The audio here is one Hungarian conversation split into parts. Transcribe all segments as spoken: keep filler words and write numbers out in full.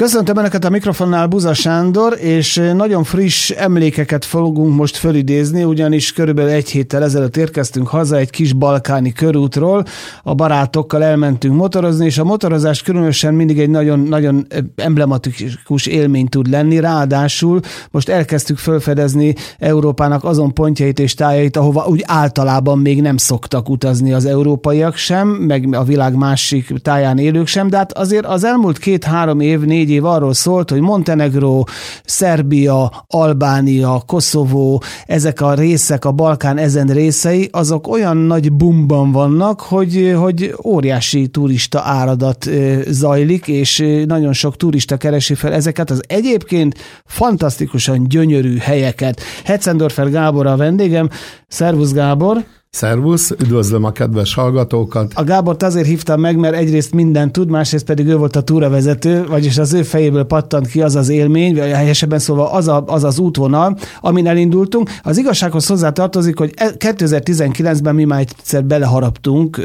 Köszöntöm Önöket a mikrofonnál, Buza Sándor, és nagyon friss emlékeket fogunk most fölidézni, ugyanis körülbelül egy héttel ezelőtt érkeztünk haza egy kis balkáni körútról, a barátokkal elmentünk motorozni, és a motorozás különösen mindig egy nagyon, nagyon emblematikus élmény tud lenni, ráadásul most elkezdtük felfedezni Európának azon pontjait és tájait, ahova úgy általában még nem szoktak utazni az európaiak sem, meg a világ másik táján élők sem, de hát azért az elmúlt két-három év, négy év arról szólt, hogy Montenegró, Szerbia, Albánia, Koszovó, ezek a részek, a Balkán ezen részei, azok olyan nagy bumban vannak, hogy, hogy óriási turista áradat zajlik, és nagyon sok turista keresi fel ezeket az egyébként fantasztikusan gyönyörű helyeket. Hetzendorfer Gábor a vendégem. Szervusz, Gábor! Szervusz, üdvözlöm a kedves hallgatókat. A Gábort azért hívtam meg, mert egyrészt mindent tud, másrészt pedig ő volt a túravezető, vagyis az ő fejéből pattant ki az az élmény, vagy helyesebben szóval az, a, az az útvonal, amin elindultunk. Az igazsághoz hozzá tartozik, hogy kétezer-tizenkilencben mi már egyszer beleharaptunk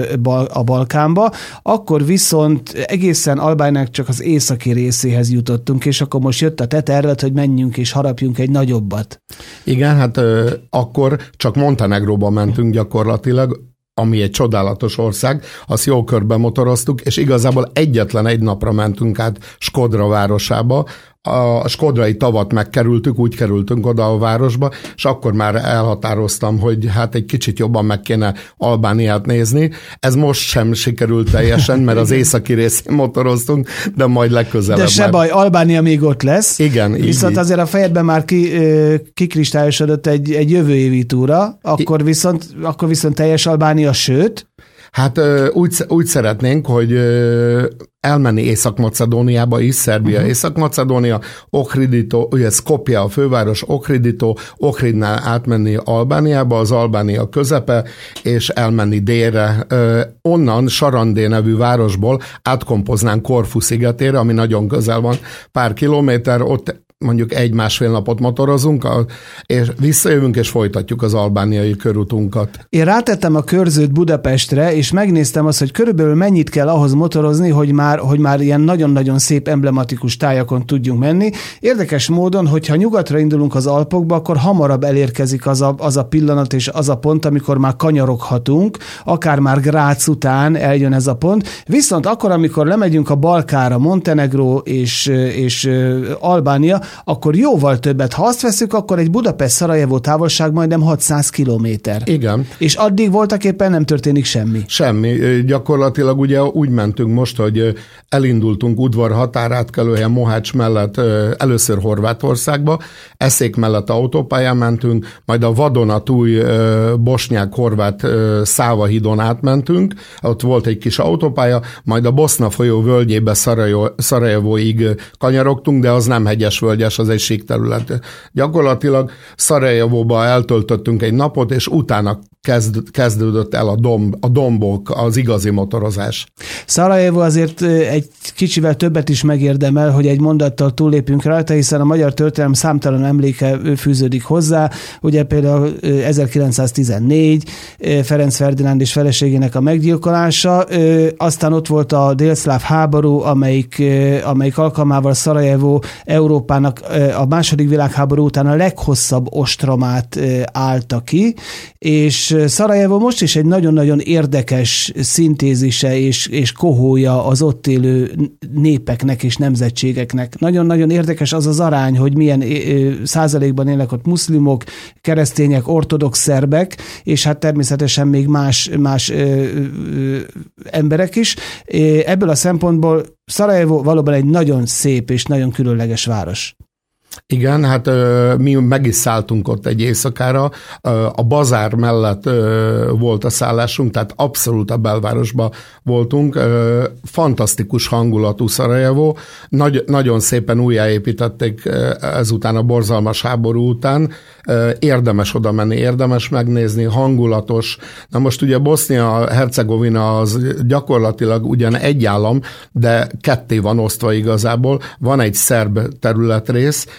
a Balkánba, akkor viszont egészen Albániának csak az északi részéhez jutottunk, és akkor most jött a te terved, hogy menjünk és harapjunk egy nagyobbat. Igen, hát ö, akkor csak Montenegróba mentünk gyakorlatilag, ami egy csodálatos ország, azt jó körbe motoroztuk, és igazából egyetlen egy napra mentünk át Skodra városába. A skodrai tavat megkerültük, úgy kerültünk oda a városba, és akkor már elhatároztam, hogy hát egy kicsit jobban meg kéne Albániát nézni. Ez most sem sikerült teljesen, mert az északi részén motoroztunk, de majd legközelebb. De se már... baj, Albánia még ott lesz. Igen. Viszont így, azért a fejedben már ki, kikristályosodott egy, egy jövő évi túra, akkor viszont, akkor viszont teljes Albánia, sőt... Hát úgy, úgy szeretnénk, hogy elmenni Észak-Macedóniába is, Szerbia, uh-huh. Észak-Macedónia, Ohridito, ugye Skopje a főváros, Ohridito, Ohridnál átmenni Albániába, az Albánia közepe, és elmenni délre. Onnan Sarandé nevű városból átkompoznánk Korfu szigetére, ami nagyon közel van, pár kilométer, ott mondjuk egy-másfél napot motorozunk, és visszajövünk, és folytatjuk az albániai körutunkat. Én rátettem a körzőt Budapestre, és megnéztem azt, hogy körülbelül mennyit kell ahhoz motorozni, hogy már, hogy már ilyen nagyon-nagyon szép, emblematikus tájakon tudjunk menni. Érdekes módon, hogyha nyugatra indulunk az Alpokba, akkor hamarabb elérkezik az a, az a pillanat és az a pont, amikor már kanyaroghatunk, akár már Grác után eljön ez a pont. Viszont akkor, amikor lemegyünk a Balkánra, Montenegró és, és Albánia, akkor jóval többet. Ha azt veszük, akkor egy Budapest-Szarajevó távolság majdnem hatszáz kilométer. Igen. És addig voltak éppen nem történik semmi. Semmi. Gyakorlatilag ugye úgy mentünk most, hogy elindultunk udvar határátkelőhelyen Mohács mellett először Horvátországba, Eszék mellett autópályán mentünk, majd a Vadonatúj bosnyák-horvát Szávahídon átmentünk, ott volt egy kis autópálya, majd a Boszna folyó völgyébe Szarajevóig kanyarogtunk, de az nem hegyes völgy, az egy sík terület. Gyakorlatilag Szarajevóba eltöltöttünk egy napot, és utána kezd, kezdődött el a, domb, a dombok, az igazi motorozás. Szarajevó azért egy kicsivel többet is megérdemel, hogy egy mondattal túllépünk rajta, hiszen a magyar történelem számtalan emléke fűződik hozzá. Ugye például ezerkilencszáztizennégy, Ferenc Ferdinánd és feleségének a meggyilkolása, aztán ott volt a délszláv háború, amelyik, amelyik alkalmával Szarajevó Európának a második világháború után a leghosszabb ostromát állta ki, és Szarajevó most is egy nagyon-nagyon érdekes szintézise és, és kohója az ott élő népeknek és nemzetségeknek. Nagyon-nagyon érdekes az az arány, hogy milyen százalékban élnek ott muszlimok, keresztények, ortodox szerbek, és hát természetesen még más, más ö, ö, emberek is. Ebből a szempontból Szarajevó valóban egy nagyon szép és nagyon különleges város. Igen, hát mi meg is szálltunk ott egy éjszakára, a bazár mellett volt a szállásunk, tehát abszolút a belvárosban voltunk, fantasztikus hangulatú Szarajevó, Nagy, nagyon szépen újjáépítették ezután a borzalmas háború után, érdemes oda menni, érdemes megnézni, hangulatos. Na most ugye Bosznia-Hercegovina az gyakorlatilag ugyan egy állam, de ketté van osztva igazából, van egy szerb területrész,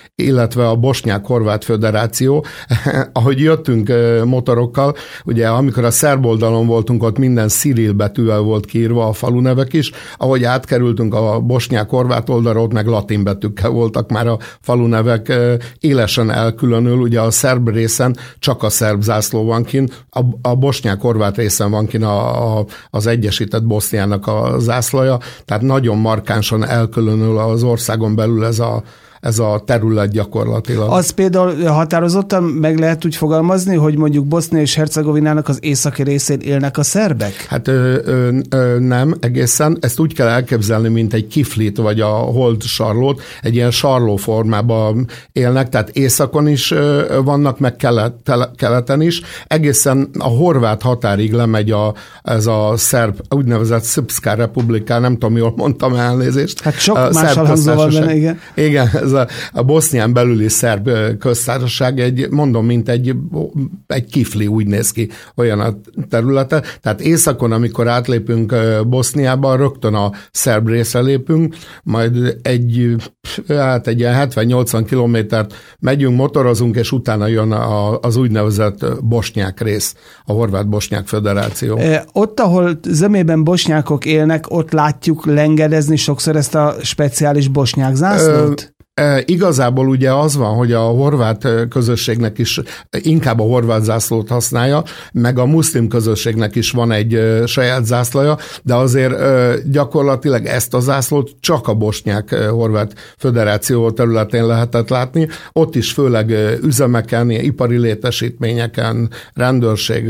illetve a Bosnyák-Horvát Föderáció. Ahogy jöttünk motorokkal, ugye amikor a szerb oldalon voltunk, ott minden sziril betűvel volt kiírva, a falunevek is, ahogy átkerültünk a Bosnyák-Horvát oldalra, ott meg latin betűkkel voltak már a falunevek, élesen elkülönül, ugye a szerb részen csak a szerb zászló van kint, a, a Bosnyák-Horvát részen van kint a, a, az Egyesített Boszniának a zászlaja, tehát nagyon markánsan elkülönül az országon belül ez a ez a terület gyakorlatilag. Az például határozottan meg lehet úgy fogalmazni, hogy mondjuk Bosznia és Hercegovinának az északi részén élnek a szerbek? Hát ö, ö, ö, nem egészen. Ezt úgy kell elképzelni, mint egy kiflit, vagy a hold sarlót. Egy ilyen sarló formában élnek, tehát északon is ö, vannak, meg kelet, tele, keleten is. Egészen a horvát határig lemegy a, ez a szerb, úgynevezett Srpska Republika, nem tudom, jól mondtam, elnézést. Hát sok mással hangzó van benne, igen. Igen, ez a, a Bosznián belüli szerb köztársaság egy, mondom, mint egy, egy kifli, úgy néz ki olyan a területe. Tehát északon, amikor átlépünk Boszniába, rögtön a szerb részre lépünk, majd egy, hát egy ilyen hetven-nyolcvan kilométert megyünk, motorozunk, és utána jön a, az úgynevezett bosnyák rész, a Horvát-Bosnyák Föderáció. E, ott, ahol zömében bosnyákok élnek, ott látjuk lengedezni sokszor ezt a speciális bosnyák zászlót? E, igazából ugye az van, hogy a horvát közösségnek is inkább a horvát zászlót használja, meg a muszlim közösségnek is van egy saját zászlaja, de azért gyakorlatilag ezt a zászlót csak a Bosnyák-Horvát Föderáció területén lehetett látni. Ott is főleg üzemeken, ipari létesítményeken, rendőrség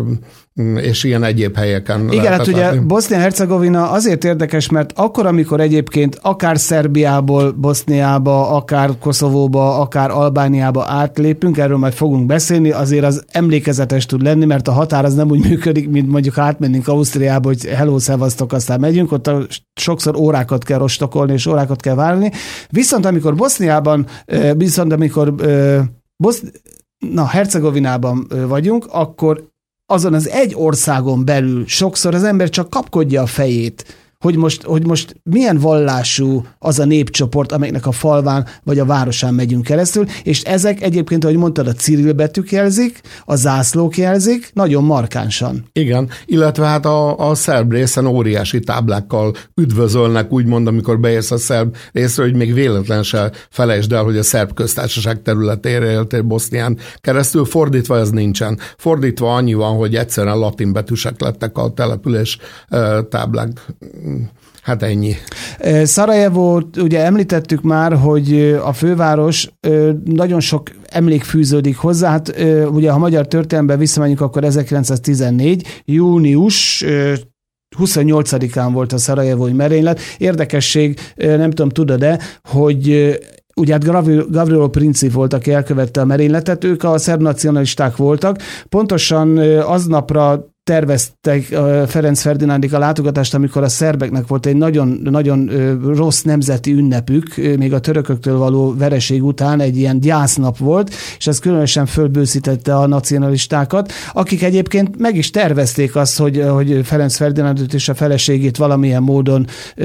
és ilyen egyéb helyeken. Igen, hát ugye Bosznia-Hercegovina azért érdekes, mert akkor, amikor egyébként akár Szerbiából Boszniába, akár Koszovóba, akár Albániába átlépünk, erről majd fogunk beszélni, azért az emlékezetes tud lenni, mert a határ az nem úgy működik, mint mondjuk átmennénk Ausztriába, hogy hello, szevasztok, aztán megyünk, ott sokszor órákat kell rostokolni, és órákat kell várni. Viszont amikor Boszniában, viszont amikor Bosz... na, Hercegovinában vagyunk, akkor azon az egy országon belül sokszor az ember csak kapkodja a fejét, hogy most, hogy most milyen vallású az a népcsoport, amelynek a falván vagy a városán megyünk keresztül, és ezek egyébként, ahogy mondtad, a cirill betűk jelzik, a zászlók jelzik, nagyon markánsan. Igen, illetve hát a, a szerb részen óriási táblákkal üdvözölnek, úgymond, amikor beérsz a szerb részről, hogy még véletlen se felejtsd el, hogy a szerb köztársaság területére éltél Bosznián keresztül, fordítva ez nincsen. Fordítva annyi van, hogy egyszerűen latin betűsek lettek a település táblák. Hát ennyi. Szarajevó, ugye említettük már, hogy a főváros nagyon sok emlék fűződik hozzá. Hát ugye, ha magyar történelemben visszamegyünk, akkor ezerkilencszáztizennégy. június huszonnyolcadikán volt a szarajevói merénylet. Érdekesség, nem tudom, tudod-e, hogy ugye hát Gavrilo Princip volt, aki elkövette a merényletet, ők a szerb nacionalisták voltak. Pontosan aznapra terveztek Ferenc Ferdinándik a látogatást, amikor a szerbeknek volt egy nagyon, nagyon rossz nemzeti ünnepük, még a törököktől való vereség után egy ilyen gyásznap volt, és ez különösen fölbőszítette a nacionalistákat, akik egyébként meg is tervezték azt, hogy, hogy Ferenc Ferdinándot és a feleségét valamilyen módon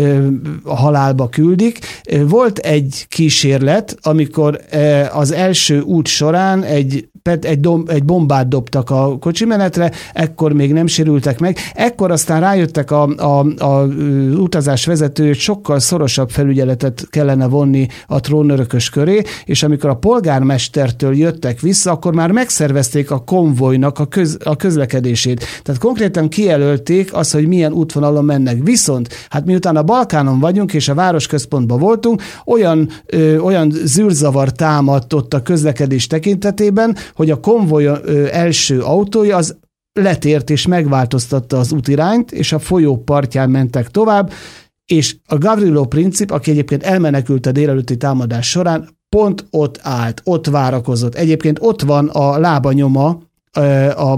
a halálba küldik. Volt egy kísérlet, amikor az első út során egy Egy, dom, egy bombát dobtak a kocsimenetre, ekkor még nem sérültek meg. Ekkor aztán rájöttek a, a, a utazás vezető, hogy sokkal szorosabb felügyeletet kellene vonni a trónörökös köré, és amikor a polgármestertől jöttek vissza, akkor már megszervezték a konvojnak a, köz, a közlekedését. Tehát konkrétan kijelölték azt, hogy milyen útvonalon mennek. Viszont, hát miután a Balkánon vagyunk, és a városközpontban voltunk, olyan, ö, olyan zűrzavar támadt ott a közlekedés tekintetében, hogy a konvoj első autója az letért és megváltoztatta az útirányt, és a folyó partján mentek tovább, és a Gavrilo Princip, aki egyébként elmenekült a délelőtti támadás során, pont ott állt, ott várakozott. Egyébként ott van a lábanyoma a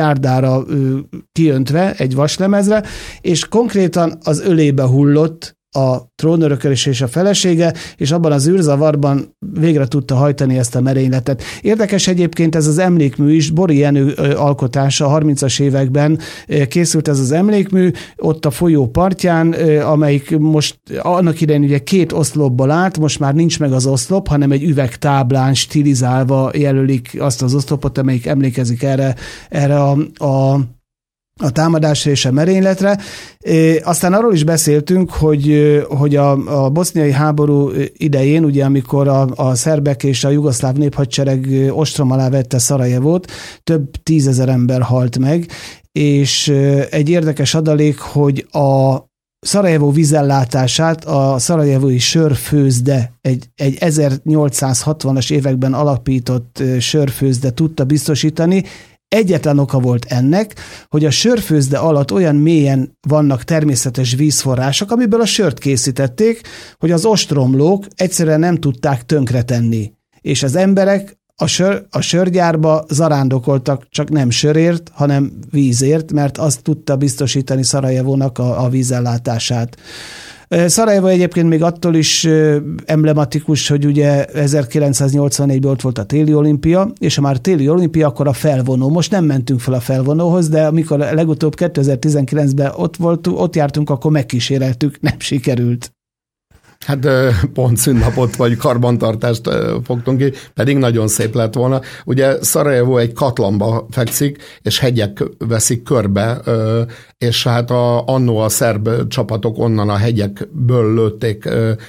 járdára kiöntve, egy vaslemezre, és konkrétan az ölébe hullott, a trónörökölés és a felesége, és abban az űrzavarban végre tudta hajtani ezt a merényletet. Érdekes egyébként ez az emlékmű is, Bori Jenő alkotása, a harmincas években készült ez az emlékmű, ott a folyó partján, amelyik most annak idején ugye két oszlopból állt, most már nincs meg az oszlop, hanem egy üvegtáblán stilizálva jelölik azt az oszlopot, amelyik emlékezik erre, erre a, a a támadásra és a merényletre. E, aztán arról is beszéltünk, hogy, hogy a, a boszniai háború idején, ugye amikor a, a szerbek és a jugoszláv néphadsereg ostrom alá vette Szarajevót, több tízezer ember halt meg, és egy érdekes adalék, hogy a Szarajevó vízellátását a szarajevói sörfőzde, egy, egy ezernyolcszázhatvanas években alapított sörfőzde tudta biztosítani. Egyetlen oka volt ennek, hogy a sörfőzde alatt olyan mélyen vannak természetes vízforrások, amiből a sört készítették, hogy az ostromlók egyszerűen nem tudták tönkretenni. És az emberek a, sör, a sörgyárba zarándokoltak, csak nem sörért, hanem vízért, mert azt tudta biztosítani Szarajevónak a, a vízellátását. Szarajevó egyébként még attól is emblematikus, hogy ugye ezerkilencszáznyolcvannégyben ott volt a téli olimpia, és ha már téli olimpia, akkor a felvonó. Most nem mentünk fel a felvonóhoz, de amikor legutóbb kétezer-tizenkilencben ott voltunk, ott jártunk, akkor megkíséreltük, nem sikerült. Hát pont szünnapot vagy karbantartást fogtunk ki, pedig nagyon szép lett volna. Ugye Szarajevó egy katlanba fekszik, és hegyek veszik körbe, és hát a, annó a szerb csapatok onnan a hegyekből lőtték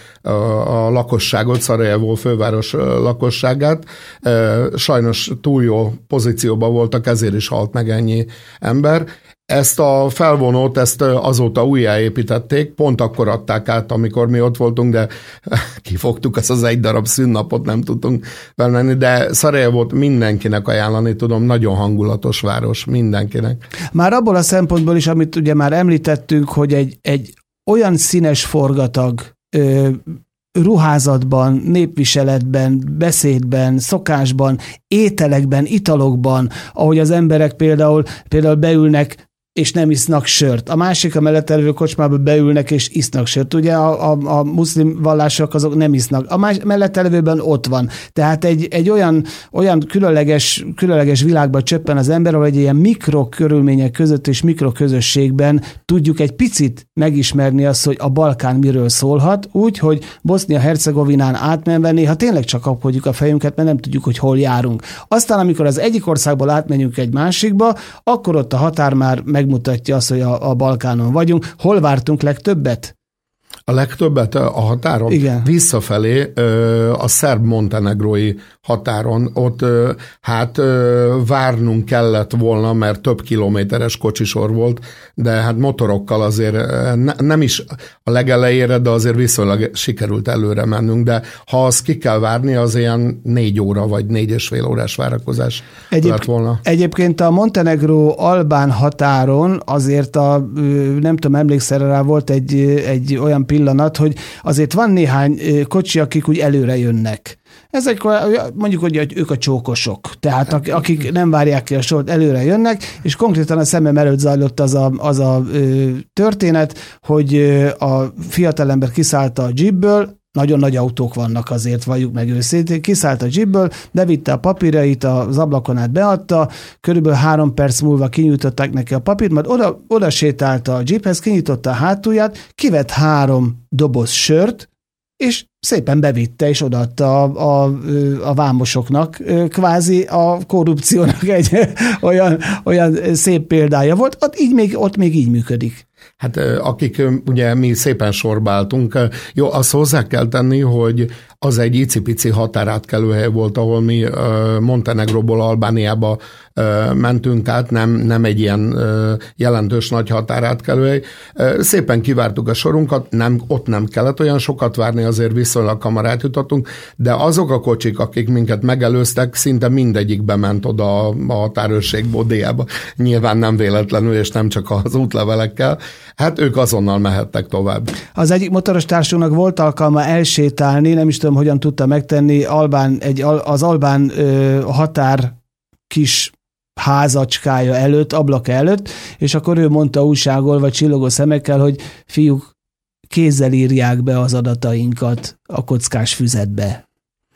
a lakosságot, Szarajevó főváros lakosságát. Sajnos túl jó pozícióban voltak, ezért is halt meg ennyi ember. Ezt a felvonót, ezt azóta újjáépítették, pont akkor adták át, amikor mi ott voltunk, de kifogtuk azt az egy darab szünnapot, nem tudtunk felmenni, de Szarajevót mindenkinek ajánlani tudom, nagyon hangulatos város, mindenkinek. Már abból a szempontból is, amit ugye már említettünk, hogy egy, egy olyan színes forgatag, ö, ruházatban, népviseletben, beszédben, szokásban, ételekben, italokban, ahogy az emberek például, például beülnek és nem isznak sört. A másik a mellett elvő kocsmába beülnek és isznak sört. Ugye a, a, a muszlim vallások azok nem isznak. A más, mellett elvőben ott van. Tehát egy, egy olyan, olyan különleges, különleges világba csöppen az ember, ahol egy ilyen mikrokörülmények között és mikroközösségben tudjuk egy picit megismerni azt, hogy a Balkán miről szólhat, úgy, hogy Bosznia-Hercegovinán átmenve néha tényleg csak kapkodjuk a fejünket, mert nem tudjuk, hogy hol járunk. Aztán, amikor az egyik országból átmenjünk egy másikba, akkor ott a határ már megmutatja azt, hogy a, a Balkánon vagyunk. Hol vártunk legtöbbet? A legtöbbet a határon? Igen. Visszafelé a szerb-montenegrói határon, ott hát várnunk kellett volna, mert több kilométeres kocsisor volt, de hát motorokkal azért ne, nem is a legelejére, de azért viszonylag sikerült előre mennünk, de ha azt ki kell várni, az ilyen négy óra vagy négy és fél órás várakozás Egyéb, lett volna. Egyébként a Montenegró-albán határon azért a, nem tudom, emlékszel rá, volt egy, egy olyan pillanat, hogy azért van néhány kocsi, akik úgy előre jönnek. Ezek mondjuk, hogy ők a csókosok, tehát akik nem várják ki a sort, előre jönnek, és konkrétan a szemem előtt zajlott az a, az a történet, hogy a fiatalember kiszállt a jeepből, nagyon nagy autók vannak azért, valljuk meg őszintén, kiszállt a jeepből, bevitte a papírait, az ablakon át beadta, körülbelül három perc múlva kinyújtották neki a papírt, majd oda, oda sétált a jeephez, kinyitotta a hátulját, kivett három doboz sört, és szépen bevitte, és odaadta a, a, a vámosoknak. Kvázi a korrupciónak egy olyan, olyan szép példája volt. Ott, így még, ott még így működik. Hát akik ugye mi szépen sorbáltunk, jó, azt hozzá kell tenni, hogy az egy icipici határátkelőhely volt, ahol mi Montenegróból Albániába mentünk át, nem, nem egy ilyen jelentős nagy határátkelőhely. Szépen kivártuk a sorunkat, nem, ott nem kellett olyan sokat várni, azért viszonylag hamar átjutottunk, de azok a kocsik, akik minket megelőztek, szinte mindegyik bement oda a határőrség bodéjába. Nyilván nem véletlenül, és nem csak az útlevelekkel. Hát ők azonnal mehettek tovább. Az egyik motoros társunknak volt alkalma elsétálni, nem is tudom, hogyan tudta megtenni, Albán, egy, az albán ö, határ kis házacskája előtt, ablaka előtt, és akkor ő mondta újságol, vagy csillogó szemekkel, hogy fiúk, kézzel írják be az adatainkat a kockás füzetbe.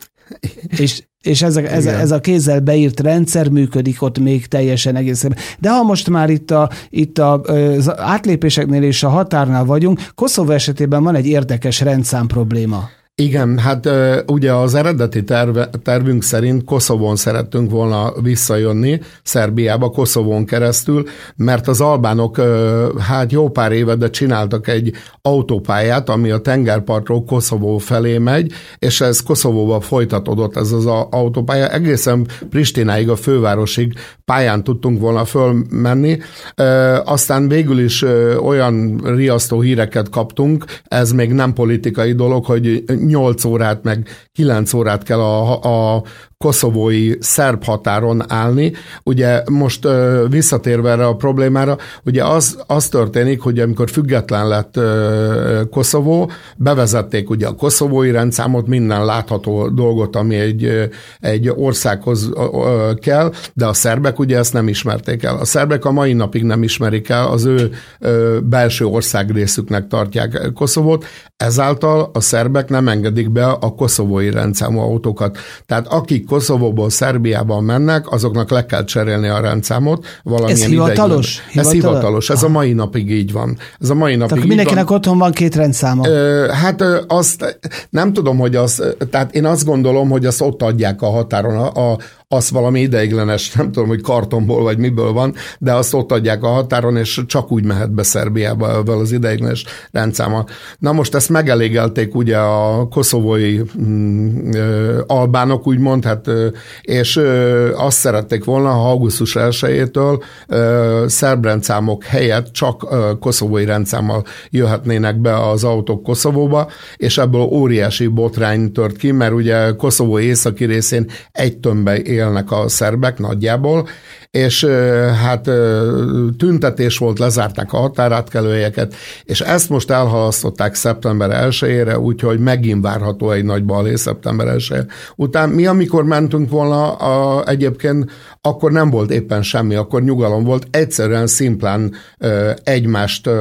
És, és ez, a, ez, a, ez a kézzel beírt rendszer működik ott még teljesen egészen. De ha most már itt, a, itt a, az átlépéseknél és a határnál vagyunk, Koszovó esetében van egy érdekes rendszám probléma. Igen, hát ugye az eredeti terve, tervünk szerint Koszovón szerettünk volna visszajönni, Szerbiába, Koszovón keresztül, mert az albánok hát jó pár éve, de csináltak egy autópályát, ami a tengerpartról Koszovó felé megy, és ez Koszovóba folytatódott ez az autópálya. Egészen Pristináig, a fővárosig pályán tudtunk volna fölmenni. Aztán végül is olyan riasztó híreket kaptunk, ez még nem politikai dolog, hogy nyolc órát, meg kilenc órát kell a, a koszovói szerb határon állni. Ugye most uh, visszatérve erre a problémára, ugye az, az történik, hogy amikor független lett uh, Koszovó, bevezették ugye a koszovói rendszámot, minden látható dolgot, ami egy, uh, egy országhoz uh, kell, de a szerbek ugye ezt nem ismerték el. A szerbek a mai napig nem ismerik el, az ő uh, belső országrészüknek tartják Koszovót, ezáltal a szerbek nem engedik be a koszovói rendszámú autókat. Tehát akik Koszovóból Szerbiában mennek, azoknak le kell cserélni a rendszámot. Ez hivatalos? Ez hivatalos, ez a mai napig így van. Ez a mai napig tehát mindenkinek van. Otthon van két rendszáma? Hát azt nem tudom, hogy az, tehát én azt gondolom, hogy azt ott adják a határon, a, a az valami ideiglenes, nem tudom, hogy kartonból vagy miből van, de azt ott adják a határon, és csak úgy mehet be Szerbiába ezzel az ideiglenes rendszámmal. Na most ezt megelégelték ugye a koszovói mm, ö, albánok, úgymond, hát, ö, és ö, azt szerették volna, ha augusztus elsejétől ö, szerb rendszámok helyett csak ö, koszovói rendszámmal jöhetnének be az autók Koszovóba, és ebből óriási botrány tört ki, mert ugye Koszovó északi részén egy tömbben élnek a szerbek nagyjából, és hát tüntetés volt, lezárták a határátkelőhelyeket, és ezt most elhalasztották szeptember elsejére, úgyhogy megint várható egy nagy balhé szeptember elseje után. Mi, amikor mentünk volna, a, egyébként akkor nem volt éppen semmi, akkor nyugalom volt, egyszerűen szimplán ö, egymást ö,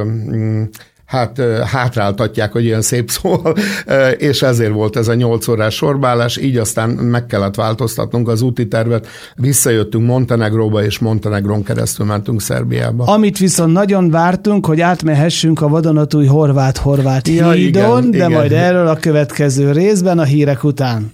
hát hátráltatják, hogy ilyen szép szól, és ezért volt ez a nyolc órás sorbálás, így aztán meg kellett változtatnunk az úti tervet, visszajöttünk Montenegróba, és Montenegron keresztül mentünk Szerbiába. Amit viszont nagyon vártunk, hogy átmehessünk a vadonatúj horvát-horvát ja, hídon, igen, de igen. majd erről a következő részben a hírek után.